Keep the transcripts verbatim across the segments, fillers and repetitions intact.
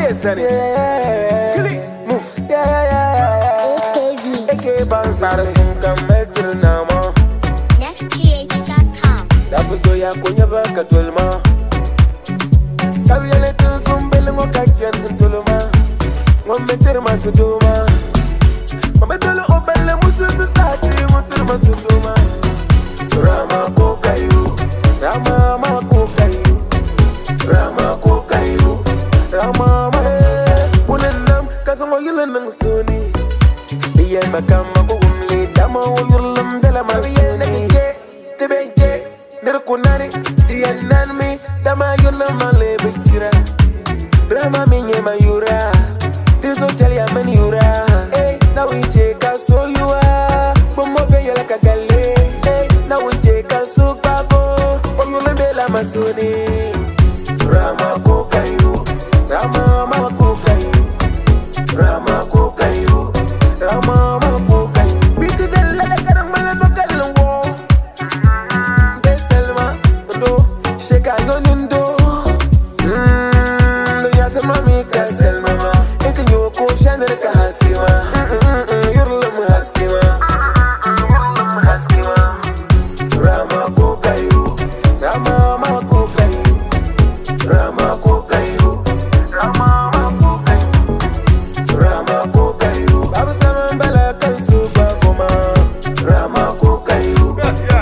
Sunny. Yeah, move. Yeah, yeah, A K V. A K Bansara Sunka Metro Nama. Next G H dot com. Dabuzoya Kunyaba Katulma. Kaviale Tuzumbele Mokajan Tuluma. One meter Masuduma. Mametolo Obele Musu Society, Mutu Masuduma. Rama Kokayu, Rama Makokayu, Rama Kokayu, Rama Munanam, Kasamo Yulan Suni. The Yamakama Kumli, Dama Yulam de la Masuni, the Benke, the Kunari, the Anami, Dama Yulama Lebekira, Rama Minya Mayura, this hotel Yamanura. Hey, now we take us so you are, Bomobe like a galley. Now we take us so babo, or you lembe la Masuni. Rama Kokayu, Rama Makokayu, Rama Kokayu, Rama Makokayu. Biti de la caramala no calongo. Bestelma, do, shake a yonundo. Mmm, ya se mami castelma. Eti yo ko shanel ka haskima. Mmm, yurlum haskima. Yurlum haskima. Rama Kokayu, Rama Makokayu, Rama Kokayu, Rama Makokayu, Rama Kokayu. Baba Saman Bala Kansu Bakoma, Rama Kokayu.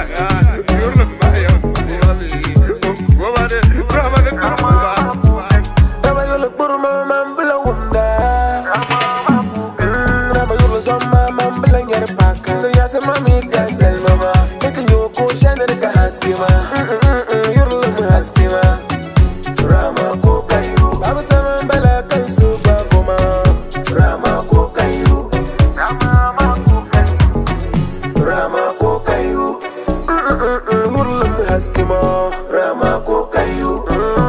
Rama Yolo Burma Mambla Wunda. Mm, Rama Yolo Zoma Mambla Yarpaka. Yasa Mami Kasel Mama. Eti Yoko Shanel ka haskima. Yurlum haskima. Rama Kokayu. Baba Saman Bala Kansu Bakoma. Rama Kokayu. Rama Makokayu. Rama Kokayu. Yurlum haskima. Rama Kokayu.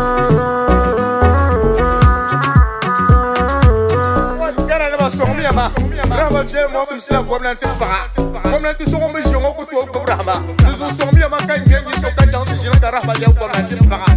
Brahma, j'ai moi, c'est la gomme, c'est pas. Comme la tout sur un monsieur, on coupe au Brahma. Nous sommes bien, ma caille, ils sont cadents, j'ai un carabal, comme la